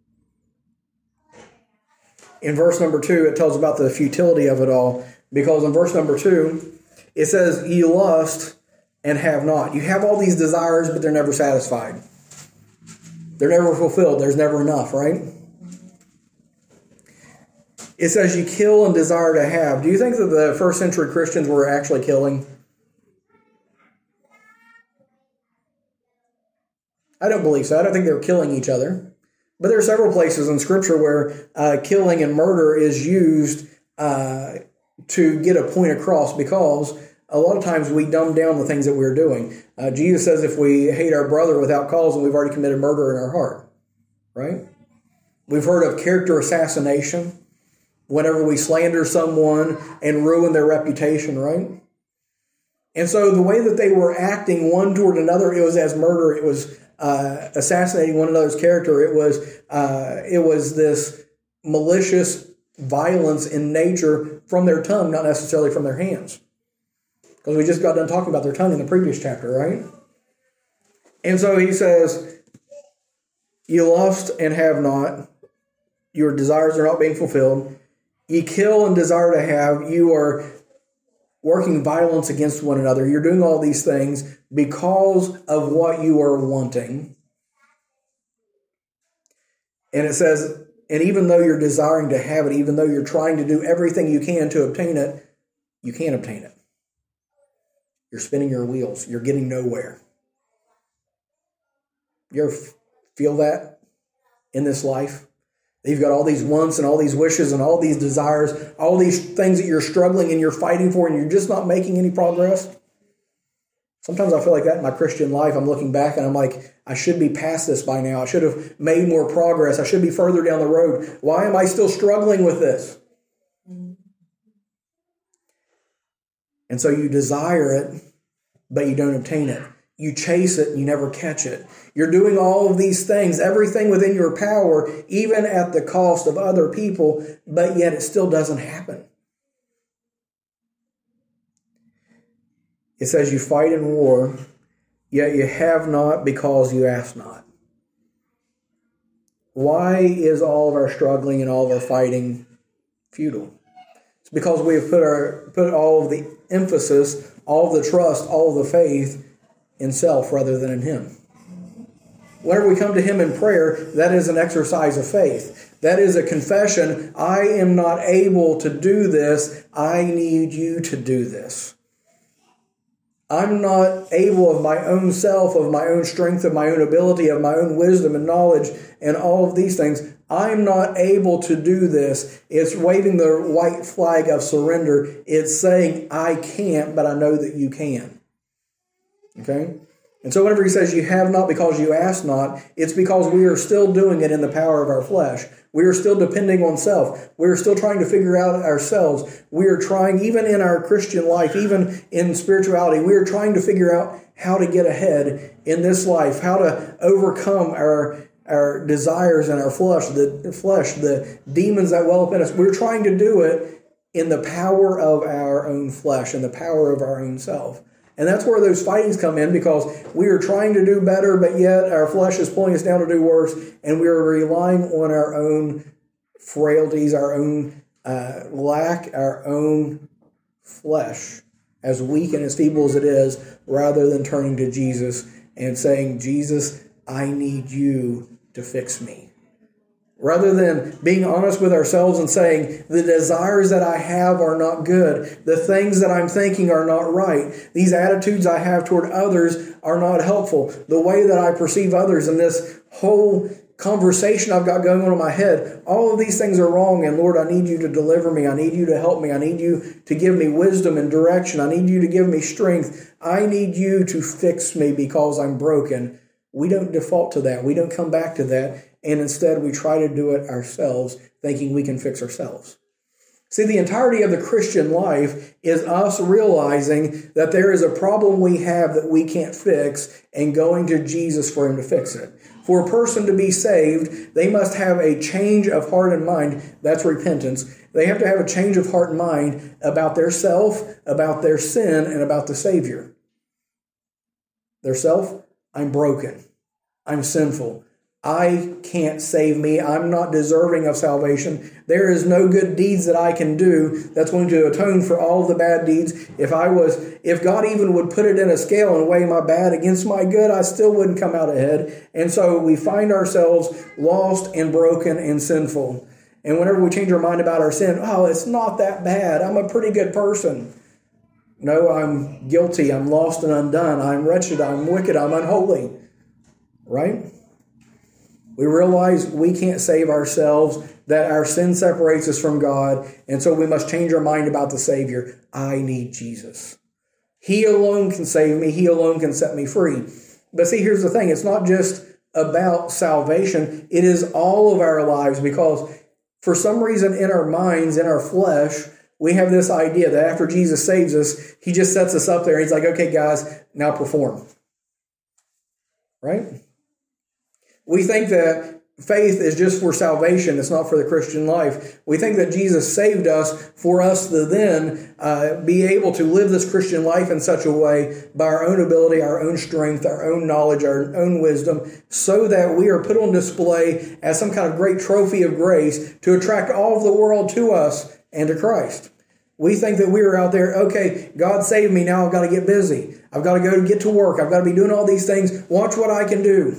In verse number 2, it tells about the futility of it all, because in verse number 2, it says, "Ye lust and have not." You have all these desires, but they're never satisfied. They're never fulfilled. There's never enough, right? It says you kill and desire to have. Do you think that the first century Christians were actually killing? I don't believe so. I don't think they were killing each other. But there are several places in Scripture where killing and murder is used to get a point across, because a lot of times we dumb down the things that we're doing. Jesus says if we hate our brother without cause, then we've already committed murder in our heart, right? We've heard of character assassination, whenever we slander someone and ruin their reputation, right? And so the way that they were acting one toward another, it was as murder. It was assassinating one another's character. It was this malicious violence in nature from their tongue, not necessarily from their hands. Because we just got done talking about their tongue in the previous chapter, right? And so he says, "You lust and have not. Your desires are not being fulfilled. Ye kill and desire to have." You are working violence against one another. You're doing all these things because of what you are wanting. And it says, and even though you're desiring to have it, even though you're trying to do everything you can to obtain it, you can't obtain it. You're spinning your wheels. You're getting nowhere. You ever feel that in this life? You've got all these wants and all these wishes and all these desires, all these things that you're struggling and you're fighting for, and you're just not making any progress. Sometimes I feel like that in my Christian life. I'm looking back and I'm like, I should be past this by now. I should have made more progress. I should be further down the road. Why am I still struggling with this? And so you desire it, but you don't obtain it. You chase it and you never catch it. You're doing all of these things, everything within your power, even at the cost of other people, but yet it still doesn't happen. It says you fight in war, yet you have not because you ask not. Why is all of our struggling and all of our fighting futile? It's because we have put all of the emphasis, all of the trust, all of the faith in self rather than in Him. Whenever we come to Him in prayer, that is an exercise of faith. That is a confession. I am not able to do this. I need you to do this. I'm not able of my own self, of my own strength, of my own ability, of my own wisdom and knowledge, and all of these things. I'm not able to do this. It's waving the white flag of surrender. It's saying, I can't, but I know that you can. Okay? And so whenever he says you have not because you ask not, it's because we are still doing it in the power of our flesh. We are still depending on self. We are still trying to figure out ourselves. We are trying, even in our Christian life, even in spirituality, we are trying to figure out how to get ahead in this life, how to overcome our desires and our flesh, the demons that well up in us. We're trying to do it in the power of our own flesh and the power of our own self. And that's where those fightings come in, because we are trying to do better, but yet our flesh is pulling us down to do worse, and we are relying on our own frailties, our own lack, our own flesh, as weak and as feeble as it is, rather than turning to Jesus and saying, Jesus, I need you to fix me. Rather than being honest with ourselves and saying, the desires that I have are not good. The things that I'm thinking are not right. These attitudes I have toward others are not helpful. The way that I perceive others and this whole conversation I've got going on in my head, all of these things are wrong. And Lord, I need you to deliver me. I need you to help me. I need you to give me wisdom and direction. I need you to give me strength. I need you to fix me because I'm broken. We don't default to that. We don't come back to that. And instead, we try to do it ourselves, thinking we can fix ourselves. See, the entirety of the Christian life is us realizing that there is a problem we have that we can't fix and going to Jesus for him to fix it. For a person to be saved, they must have a change of heart and mind. That's repentance. They have to have a change of heart and mind about their self, about their sin, and about the Savior. Their self, I'm broken. I'm sinful. I can't save me. I'm not deserving of salvation. There is no good deeds that I can do that's going to atone for all of the bad deeds. If God even would put it in a scale and weigh my bad against my good, I still wouldn't come out ahead. And so we find ourselves lost and broken and sinful. And whenever we change our mind about our sin, it's not that bad. I'm a pretty good person. No, I'm guilty. I'm lost and undone. I'm wretched. I'm wicked. I'm unholy. Right? We realize we can't save ourselves, that our sin separates us from God, and so we must change our mind about the Savior. I need Jesus. He alone can save me. He alone can set me free. But see, here's the thing. It's not just about salvation. It is all of our lives, because for some reason in our minds, in our flesh, we have this idea that after Jesus saves us, he just sets us up there. He's like, okay, guys, now perform. Right? We think that faith is just for salvation. It's not for the Christian life. We think that Jesus saved us for us to then be able to live this Christian life in such a way by our own ability, our own strength, our own knowledge, our own wisdom, so that we are put on display as some kind of great trophy of grace to attract all of the world to us and to Christ. We think that we are out there, okay, God saved me, now I've got to get busy. I've got to go get to work. I've got to be doing all these things. Watch what I can do.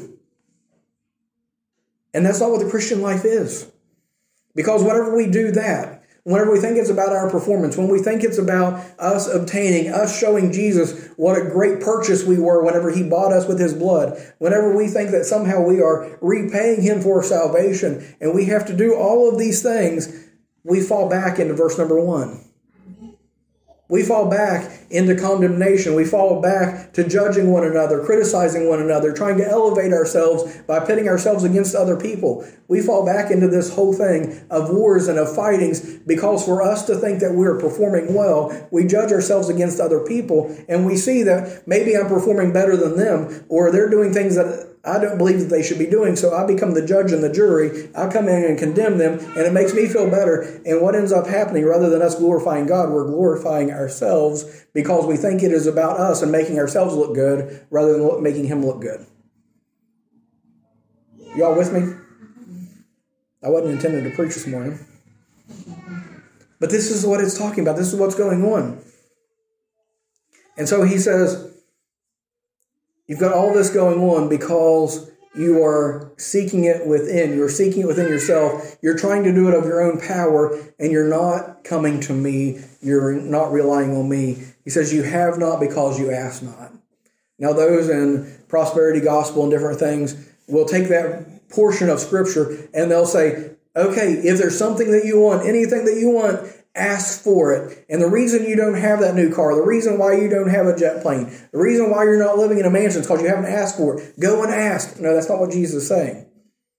And that's not what the Christian life is. Because whenever we do that, whenever we think it's about our performance, when we think it's about us obtaining, us showing Jesus what a great purchase we were whenever he bought us with his blood, whenever we think that somehow we are repaying him for salvation, and we have to do all of these things, we fall back into verse number 1. We fall back into condemnation. We fall back to judging one another, criticizing one another, trying to elevate ourselves by pitting ourselves against other people. We fall back into this whole thing of wars and of fightings, because for us to think that we're performing well, we judge ourselves against other people, and we see that maybe I'm performing better than them, or they're doing things that I don't believe that they should be doing, so I become the judge and the jury. I come in and condemn them, and it makes me feel better. And what ends up happening, rather than us glorifying God, we're glorifying ourselves, because we think it is about us and making ourselves look good rather than making him look good. Y'all with me? I wasn't intending to preach this morning. But this is what it's talking about. This is what's going on. And so he says, you've got all this going on because you are seeking it within. You're seeking it within yourself. You're trying to do it of your own power, and you're not coming to me. You're not relying on me. He says, you have not because you ask not. Now, those in prosperity gospel and different things will take that portion of Scripture and they'll say, okay, if there's something that you want, anything that you want, Ask for it. And the reason you don't have that new car, the reason why you don't have a jet plane, the reason why you're not living in a mansion is because you haven't asked for it. Go and ask. No, that's not what Jesus is saying.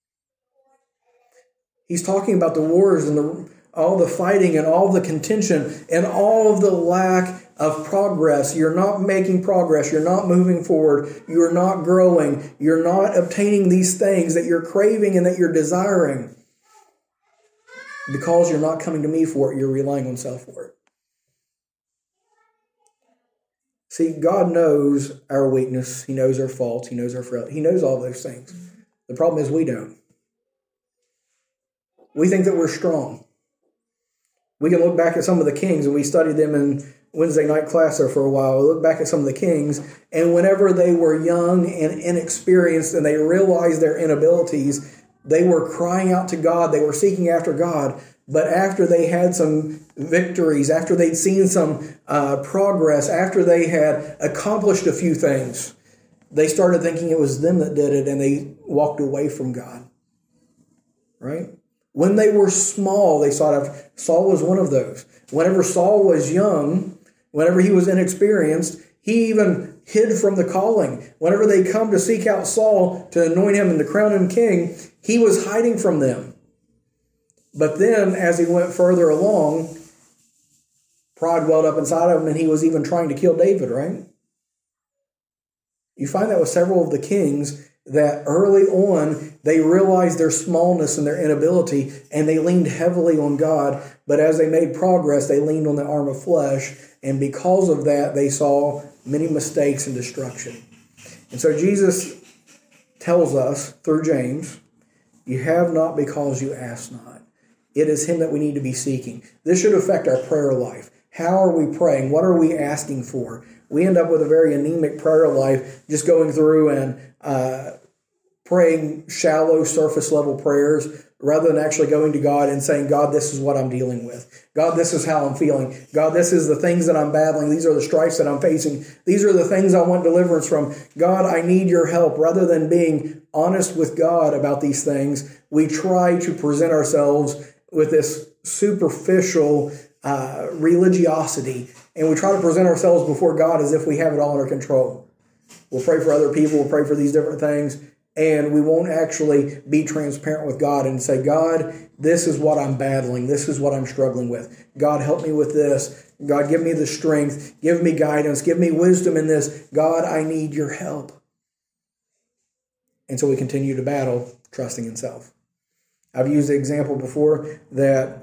He's talking about the wars and all the fighting and all the contention and all of the lack of progress. You're not making progress. You're not moving forward. You're not growing. You're not obtaining these things that you're craving and that you're desiring. Because you're not coming to me for it, you're relying on self for it. See, God knows our weakness. He knows our faults. He knows our frailty. He knows all those things. The problem is we don't. We think that we're strong. We can look back at some of the kings, and we studied them in Wednesday night class there for a while. We look back at some of the kings, and whenever they were young and inexperienced and they realized their inabilities, they were crying out to God. They were seeking after God. But after they had some victories, after they'd seen some progress, after they had accomplished a few things, they started thinking it was them that did it, and they walked away from God. Right? When they were small, they sought after. Saul was one of those. Whenever Saul was young, whenever he was inexperienced, he even hid from the calling. Whenever they come to seek out Saul to anoint him and to crown him king, he was hiding from them. But then, as he went further along, pride welled up inside of him, and he was even trying to kill David, right? You find that with several of the kings, that early on, they realized their smallness and their inability, and they leaned heavily on God. But as they made progress, they leaned on the arm of flesh, and because of that, they saw many mistakes and destruction. And so Jesus tells us through James, you have not because you ask not. It is Him that we need to be seeking. This should affect our prayer life. How are we praying? What are we asking for? We end up with a very anemic prayer life, just going through and praying shallow, surface-level prayers, rather than actually going to God and saying, God, this is what I'm dealing with. God, this is how I'm feeling. God, this is the things that I'm battling. These are the strifes that I'm facing. These are the things I want deliverance from. God, I need your help. Rather than being honest with God about these things, we try to present ourselves with this superficial religiosity, and we try to present ourselves before God as if we have it all under control. We'll pray for other people, we'll pray for these different things, and we won't actually be transparent with God and say, God, this is what I'm battling. This is what I'm struggling with. God, help me with this. God, give me the strength. Give me guidance. Give me wisdom in this. God, I need your help. And so we continue to battle, trusting in self. I've used the example before that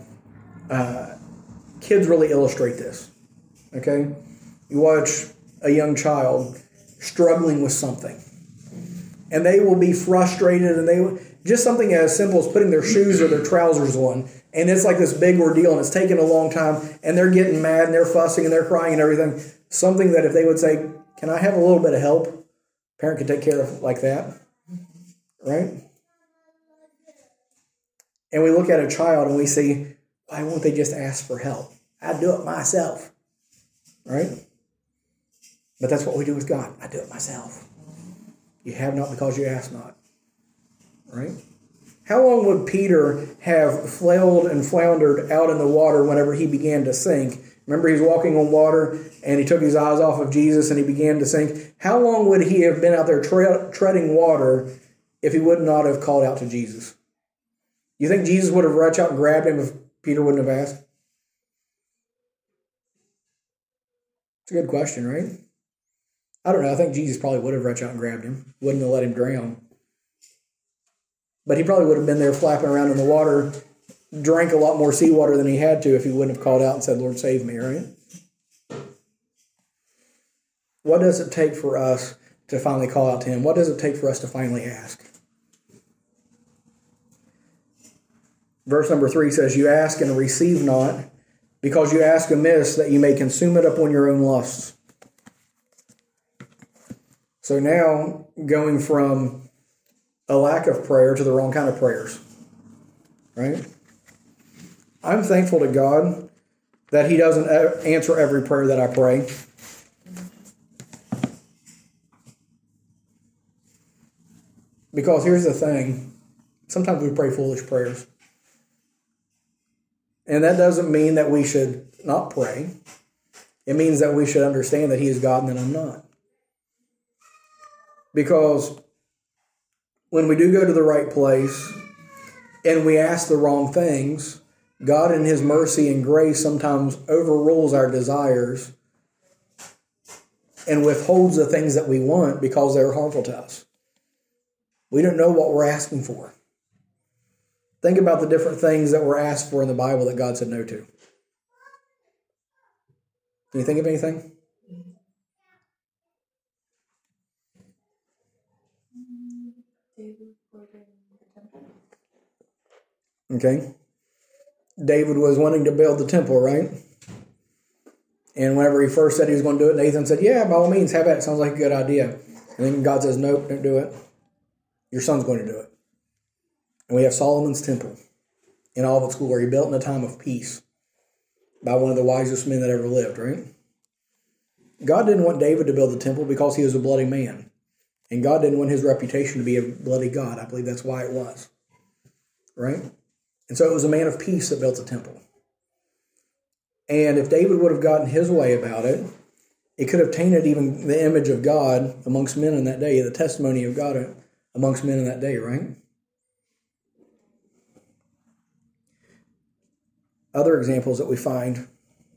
kids really illustrate this. Okay? You watch a young child struggling with something, and they will be frustrated, and they will, just something as simple as putting their shoes or their trousers on, and it's like this big ordeal, and it's taking a long time, and they're getting mad, and they're fussing, and they're crying and everything. Something that if they would say, can I have a little bit of help? Parent could take care of it like that. Right? And we look at a child and we see, why won't they just ask for help? I'd do it myself. Right? But that's what we do with God. I do it myself. You have not because you ask not. Right? How long would Peter have flailed and floundered out in the water whenever he began to sink? Remember, he was walking on water and he took his eyes off of Jesus and he began to sink. How long would he have been out there treading water if he would not have called out to Jesus? You think Jesus would have reached out and grabbed him if Peter wouldn't have asked? It's a good question, right? I don't know. I think Jesus probably would have reached out and grabbed him. Wouldn't have let him drown. But he probably would have been there flapping around in the water, drank a lot more seawater than he had to if he wouldn't have called out and said, Lord, save me, right? What does it take for us to finally call out to him? What does it take for us to finally ask? Verse number 3 says, you ask and receive not, because you ask amiss, that you may consume it upon your own lusts. So now, going from a lack of prayer to the wrong kind of prayers. Right? I'm thankful to God that He doesn't answer every prayer that I pray. Because here's the thing. Sometimes we pray foolish prayers. And that doesn't mean that we should not pray. It means that we should understand that He is God and that I'm not. Because when we do go to the right place and we ask the wrong things, God in His mercy and grace sometimes overrules our desires and withholds the things that we want because they're harmful to us. We don't know what we're asking for. Think about the different things that were asked for in the Bible that God said no to. Can you think of anything? Okay. David was wanting to build the temple, right? And whenever he first said he was going to do it, Nathan said, yeah, by all means, have at it. Sounds like a good idea. And then God says, nope, don't do it. Your son's going to do it. And we have Solomon's temple in all of its glory, built in a time of peace by one of the wisest men that ever lived, right? God didn't want David to build the temple because he was a bloody man. And God didn't want his reputation to be a bloody God. I believe that's why it was. Right? And so it was a man of peace that built the temple. And if David would have gotten his way about it, it could have tainted even the image of God amongst men in that day, the testimony of God amongst men in that day, right? Other examples that we find,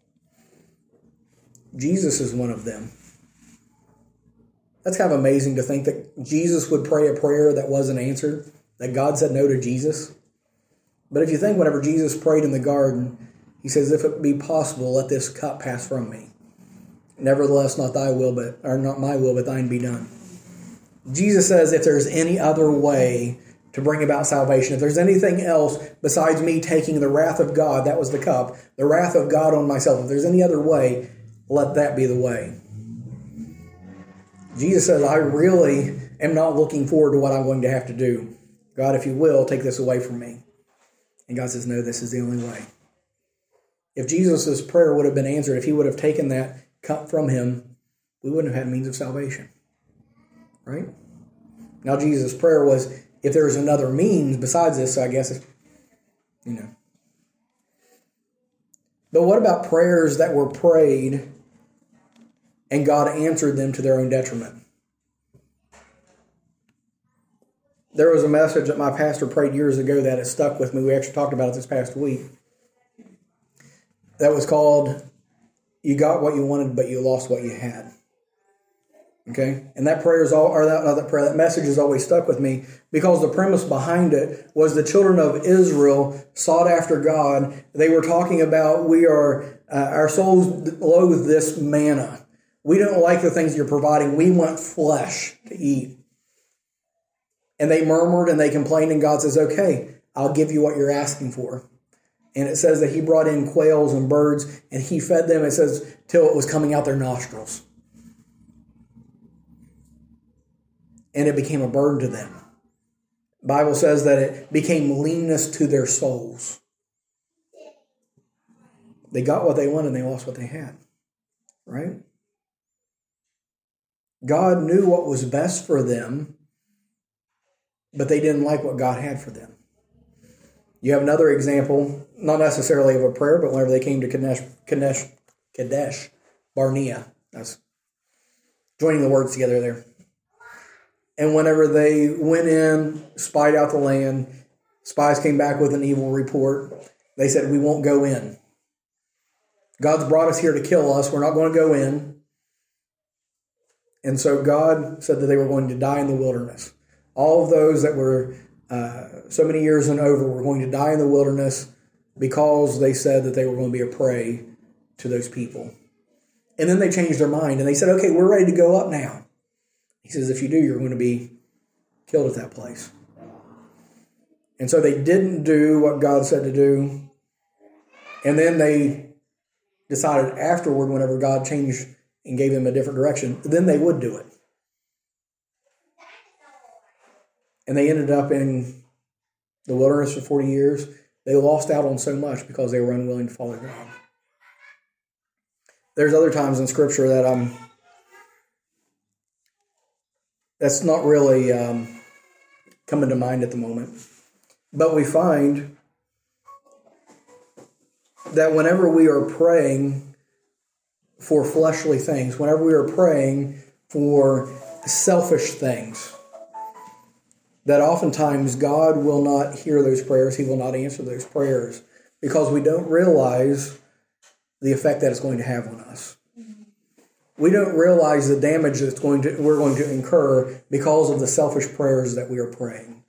Jesus is one of them. That's kind of amazing to think that Jesus would pray a prayer that wasn't answered, that God said no to Jesus. But if you think whenever Jesus prayed in the garden, He says, if it be possible, let this cup pass from me. Nevertheless, not my will, but thine be done. Jesus says if there's any other way to bring about salvation, if there's anything else besides me taking the wrath of God, that was the cup, the wrath of God on myself, if there's any other way, let that be the way. Jesus says, I really am not looking forward to what I'm going to have to do. God, if you will, take this away from me. And God says, no, this is the only way. If Jesus' prayer would have been answered, if He would have taken that cup from Him, we wouldn't have had means of salvation. Right? Now, Jesus' prayer was, if there's another means besides this, so I guess, But what about prayers that were prayed and God answered them to their own detriment? There was a message that my pastor prayed years ago that has stuck with me. We actually talked about it this past week. That was called, you got what you wanted, but you lost what you had. Okay? And that prayer is that message has always stuck with me because the premise behind it was the children of Israel sought after God. They were talking about our souls loathe this manna. We don't like the things you're providing. We want flesh to eat. And they murmured and they complained, and God says, okay, I'll give you what you're asking for. And it says that He brought in quails and birds, and He fed them, it says, till it was coming out their nostrils. And it became a burden to them. The Bible says that it became leanness to their souls. They got what they wanted, and they lost what they had. Right? God knew what was best for them, but they didn't like what God had for them. You have another example, not necessarily of a prayer, but whenever they came to Kadesh Barnea. That's joining the words together there. And whenever they went in, spied out the land, spies came back with an evil report. They said, we won't go in. God's brought us here to kill us. We're not going to go in. And so God said that they were going to die in the wilderness. All of those that were so many years and over were going to die in the wilderness because they said that they were going to be a prey to those people. And then they changed their mind and they said, okay, we're ready to go up now. He says, if you do, you're going to be killed at that place. And so they didn't do what God said to do. And then they decided afterward, whenever God changed and gave them a different direction, then they would do it. And they ended up in the wilderness for 40 years. They lost out on so much because they were unwilling to follow God. There's other times in Scripture that that's not really coming to mind at the moment. But we find that whenever we are praying for fleshly things, whenever we are praying for selfish things, that oftentimes God will not hear those prayers. He will not answer those prayers because we don't realize the effect that it's going to have on us. We don't realize the damage that we're going to incur because of the selfish prayers that we are praying.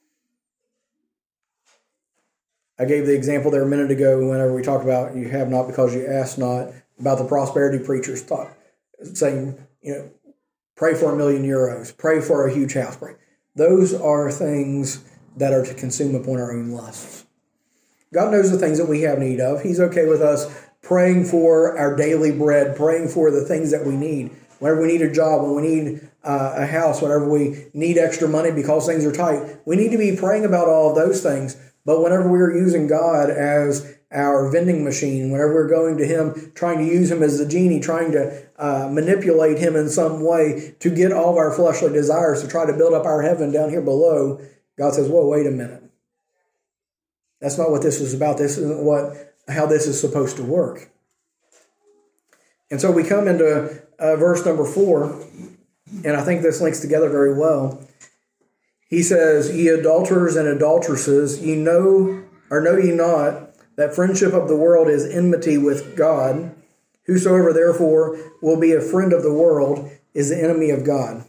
I gave the example there a minute ago whenever we talked about you have not because you ask not, about the prosperity preachers saying, pray for €1 million, pray for a huge house. Pray. Those are things that are to consume upon our own lusts. God knows the things that we have need of. He's okay with us praying for our daily bread, praying for the things that we need. Whenever we need a job, when we need a house, whenever we need extra money because things are tight, we need to be praying about all of those things. But whenever we're using God as our vending machine, whenever we're going to Him, trying to use Him as the genie, trying to manipulate Him in some way to get all of our fleshly desires, to try to build up our heaven down here below, God says, whoa, wait a minute. That's not what this is about. This isn't how this is supposed to work. And so we come into verse number 4, and I think this links together very well. He says, ye adulterers and adulteresses, know ye not that friendship of the world is enmity with God? Whosoever therefore will be a friend of the world is the enemy of God.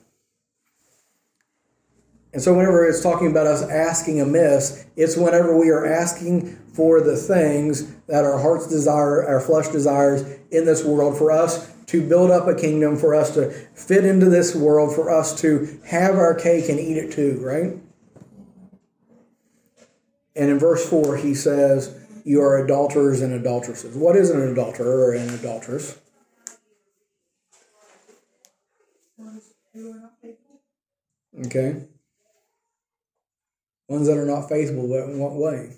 And so whenever it's talking about us asking amiss, it's whenever we are asking for the things that our hearts desire, our flesh desires in this world, for us to build up a kingdom, for us to fit into this world, for us to have our cake and eat it too, right? And in verse 4, he says, you are adulterers and adulteresses. What is an adulterer or an adulteress? Okay. Ones that are not faithful, but in what way?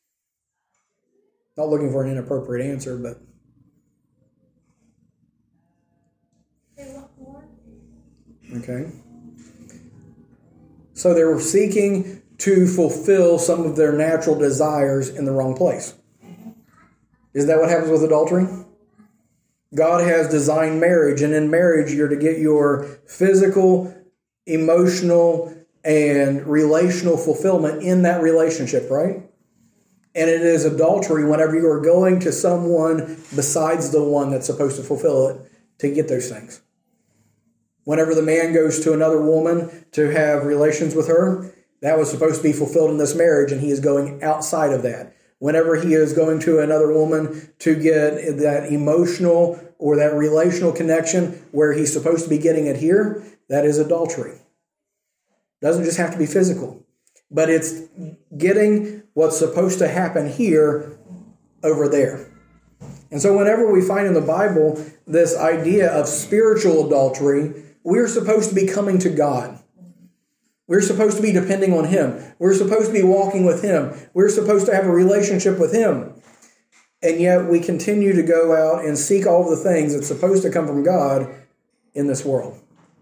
Not looking for an inappropriate answer, but... Okay. So they were seeking to fulfill some of their natural desires in the wrong place. Is that what happens with adultery? God has designed marriage, and in marriage you're to get your physical, emotional, and relational fulfillment in that relationship, right? And it is adultery whenever you are going to someone besides the one that's supposed to fulfill it to get those things. Whenever the man goes to another woman to have relations with her, that was supposed to be fulfilled in this marriage, and he is going outside of that. Whenever he is going to another woman to get that emotional or that relational connection where he's supposed to be getting it here, that is adultery. Doesn't just have to be physical, but it's getting what's supposed to happen here over there. And so whenever we find in the Bible this idea of spiritual adultery, we're supposed to be coming to God. We're supposed to be depending on Him. We're supposed to be walking with Him. We're supposed to have a relationship with Him. And yet we continue to go out and seek all the things that's supposed to come from God in this world.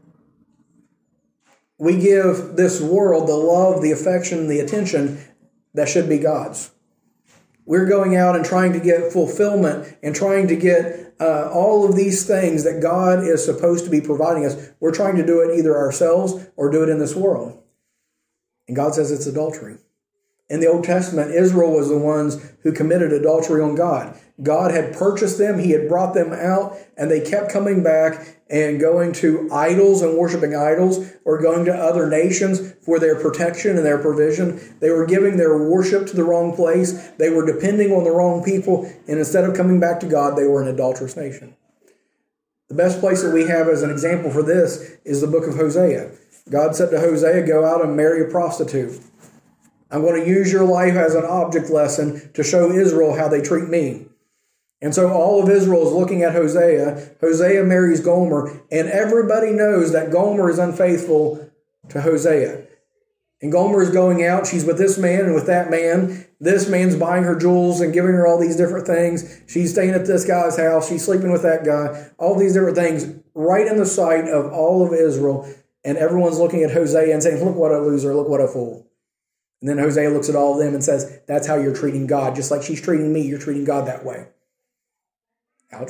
We give this world the love, the affection, the attention that should be God's. We're going out and trying to get fulfillment and trying to get all of these things that God is supposed to be providing us. We're trying to do it either ourselves or do it in this world. And God says it's adultery. In the Old Testament, Israel was the ones who committed adultery on God. God had purchased them, He had brought them out, and they kept coming back and going to idols and worshiping idols, or going to other nations for their protection and their provision. They were giving their worship to the wrong place. They were depending on the wrong people, and instead of coming back to God, they were an adulterous nation. The best place that we have as an example for this is the book of Hosea. God said to Hosea, go out and marry a prostitute. I'm going to use your life as an object lesson to show Israel how they treat me. And so all of Israel is looking at Hosea. Hosea marries Gomer, and everybody knows that Gomer is unfaithful to Hosea. And Gomer is going out. She's with this man and with that man. This man's buying her jewels and giving her all these different things. She's staying at this guy's house. She's sleeping with that guy. All these different things right in the sight of all of Israel. And everyone's looking at Hosea and saying, look what a loser, look what a fool. And then Hosea looks at all of them and says, that's how you're treating God. Just like she's treating me, you're treating God that way. Ouch.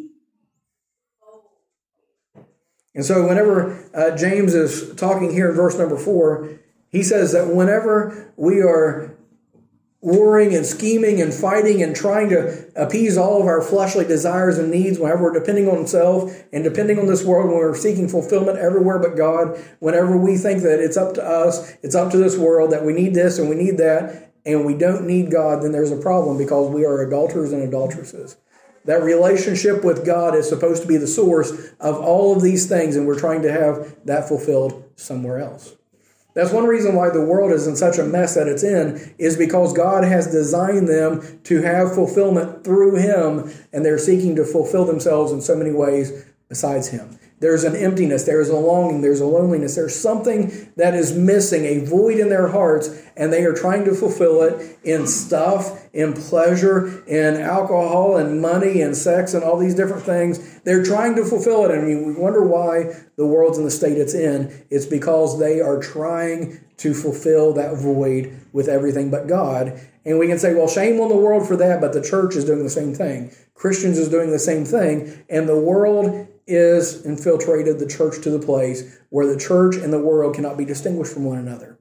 And so whenever James is talking here in verse number 4, he says that whenever we are warring and scheming and fighting and trying to appease all of our fleshly desires and needs, whenever we're depending on self and depending on this world, when we're seeking fulfillment everywhere but God, whenever we think that it's up to us, it's up to this world, that we need this and we need that, and we don't need God, then there's a problem, because we are adulterers and adulteresses. That relationship with God is supposed to be the source of all of these things, and we're trying to have that fulfilled somewhere else. That's one reason why the world is in such a mess that it's in, is because God has designed them to have fulfillment through Him, and they're seeking to fulfill themselves in so many ways besides Him. There's an emptiness, there's a longing, there's a loneliness, there's something that is missing, a void in their hearts, and they are trying to fulfill it in stuff, in pleasure, in alcohol, and money, and sex, and all these different things. They're trying to fulfill it, and we wonder why the world's in the state it's in. It's because they are trying to fulfill that void with everything but God. And we can say, well, shame on the world for that, but the church is doing the same thing. Christians is doing the same thing, and the world is infiltrated the church to the place where the church and the world cannot be distinguished from one another.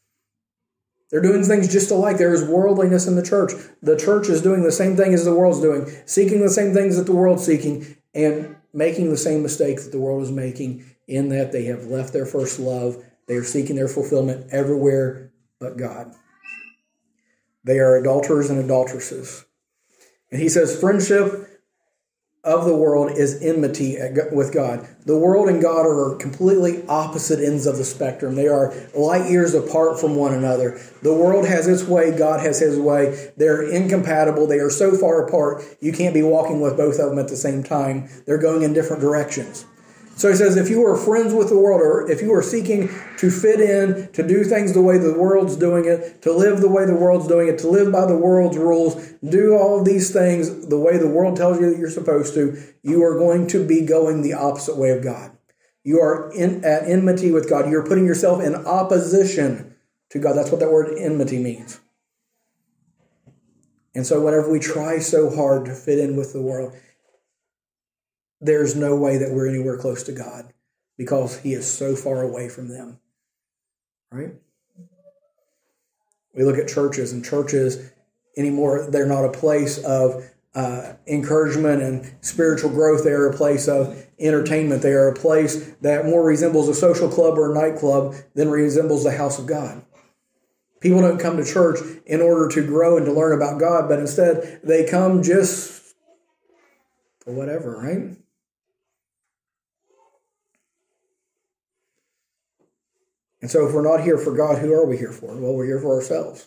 They're doing things just alike. There is worldliness in the church. The church is doing the same thing as the world's doing, seeking the same things that the world's seeking, and making the same mistakes that the world is making, in that they have left their first love. They are seeking their fulfillment everywhere but God. They are adulterers and adulteresses. And he says, friendship of the world is enmity with God. The world and God are completely opposite ends of the spectrum. They are light years apart from one another. The world has its way, God has His way. They're incompatible. They are so far apart, you can't be walking with both of them at the same time. They're going in different directions. So he says, if you are friends with the world, or if you are seeking to fit in, to do things the way the world's doing it, to live the way the world's doing it, to live by the world's rules, do all of these things the way the world tells you that you're supposed to, you are going to be going the opposite way of God. You are at enmity with God. You're putting yourself in opposition to God. That's what that word enmity means. And so whenever we try so hard to fit in with the world, there's no way that we're anywhere close to God, because He is so far away from them. Right? We look at churches, and churches anymore, they're not a place of encouragement and spiritual growth. They are a place of entertainment. They are a place that more resembles a social club or a nightclub than resembles the house of God. People don't come to church in order to grow and to learn about God, but instead they come just for whatever, right? And so if we're not here for God, who are we here for? Well, we're here for ourselves.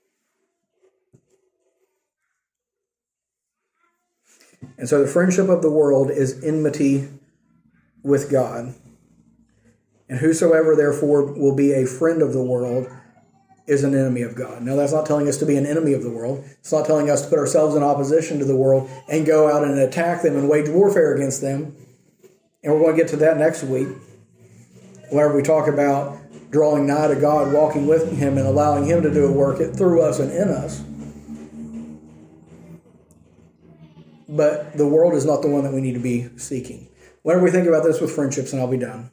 And so the friendship of the world is enmity with God. And whosoever therefore will be a friend of the world is an enemy of God. Now, that's not telling us to be an enemy of the world. It's not telling us to put ourselves in opposition to the world and go out and attack them and wage warfare against them. And we're going to get to that next week, whenever we talk about drawing nigh to God, walking with Him, and allowing Him to do a work through us and in us. But the world is not the one that we need to be seeking. Whenever we think about this with friendships, and I'll be done.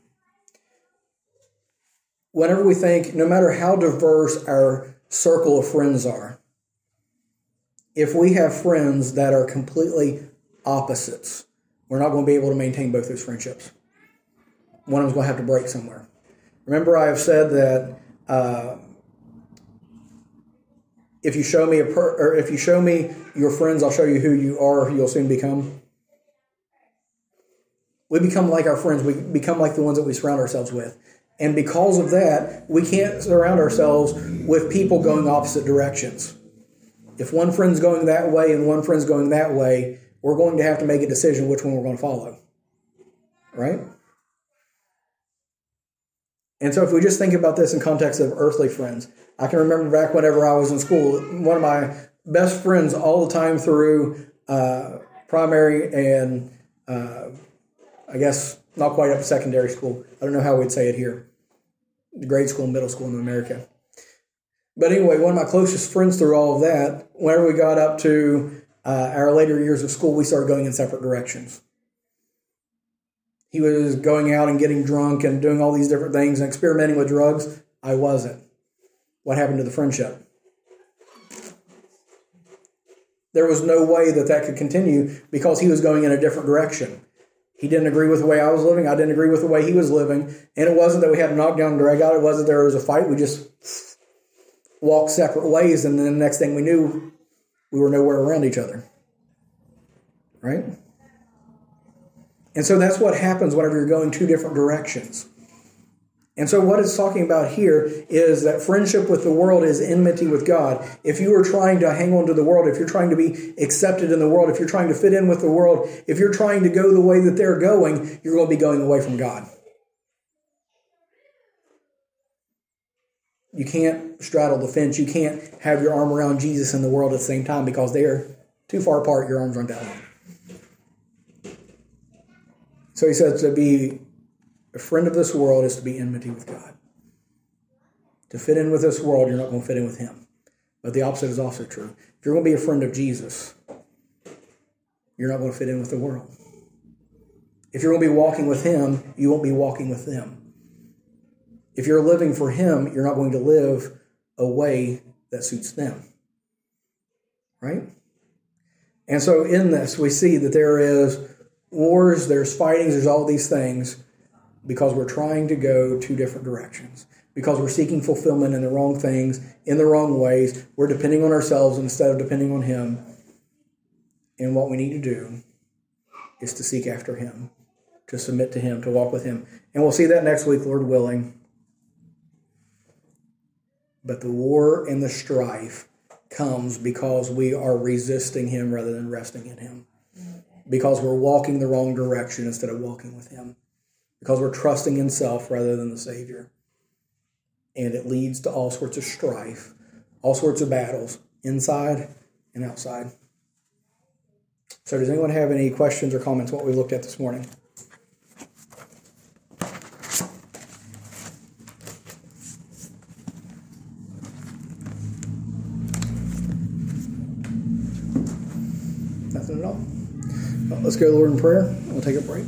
Whenever we think, no matter how diverse our circle of friends are, if we have friends that are completely opposites, we're not going to be able to maintain both those friendships. One of them's going to have to break somewhere. Remember, I have said that if you show me your friends, I'll show you who you are, or who you'll soon become. We become like our friends. We become like the ones that we surround ourselves with. And because of that, we can't surround ourselves with people going opposite directions. If one friend's going that way and one friend's going that way, we're going to have to make a decision which one we're going to follow. Right? And so if we just think about this in context of earthly friends, I can remember back whenever I was in school, one of my best friends all the time through primary and I guess not quite up to secondary school. I don't know how we'd say it here. Grade school and middle school in America. But anyway, one of my closest friends through all of that, whenever we got up to our later years of school, we started going in separate directions. He was going out and getting drunk and doing all these different things and experimenting with drugs. I wasn't. What happened to the friendship? There was no way that could continue because he was going in a different direction. He didn't agree with the way I was living. I didn't agree with the way he was living. And it wasn't that we had a knockdown and drag out. It wasn't there was a fight. We just walked separate ways. And then the next thing we knew, we were nowhere around each other. Right? And so that's what happens whenever you're going two different directions. And so what it's talking about here is that friendship with the world is enmity with God. If you are trying to hang on to the world, if you're trying to be accepted in the world, if you're trying to fit in with the world, if you're trying to go the way that they're going, you're going to be going away from God. You can't straddle the fence. You can't have your arm around Jesus and the world at the same time because they are too far apart. Your arms aren't that long. So he says to be a friend of this world is to be enmity with God. To fit in with this world, you're not going to fit in with him. But the opposite is also true. If you're going to be a friend of Jesus, you're not going to fit in with the world. If you're going to be walking with him, you won't be walking with them. If you're living for him, you're not going to live a way that suits them. Right? And so in this, we see that there is wars, there's fightings, there's all these things because we're trying to go two different directions. Because we're seeking fulfillment in the wrong things, in the wrong ways. We're depending on ourselves instead of depending on him. And what we need to do is to seek after him, to submit to him, to walk with him. And we'll see that next week, Lord willing. But the war and the strife comes because we are resisting him rather than resting in him. Because we're walking the wrong direction instead of walking with him. Because we're trusting in self rather than the Savior. And it leads to all sorts of strife, all sorts of battles, inside and outside. So does anyone have any questions or comments on what we looked at this morning? Nothing at all. Well, let's go to the Lord in prayer. We'll take a break.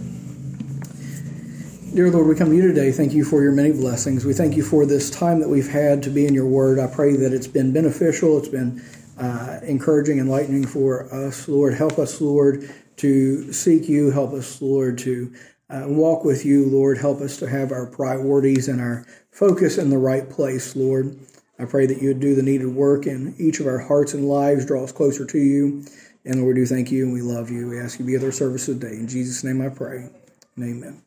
Dear Lord, we come to you today. Thank you for your many blessings. We thank you for this time that we've had to be in your word. I pray that it's been beneficial. It's been encouraging, enlightening for us. Lord, help us, Lord, to seek you. Help us, Lord, to walk with you. Lord, help us to have our priorities and our focus in the right place, Lord. I pray that you would do the needed work in each of our hearts and lives, draw us closer to you. And Lord, we do thank you and we love you. We ask you to be at our service today. In Jesus' name I pray. And amen.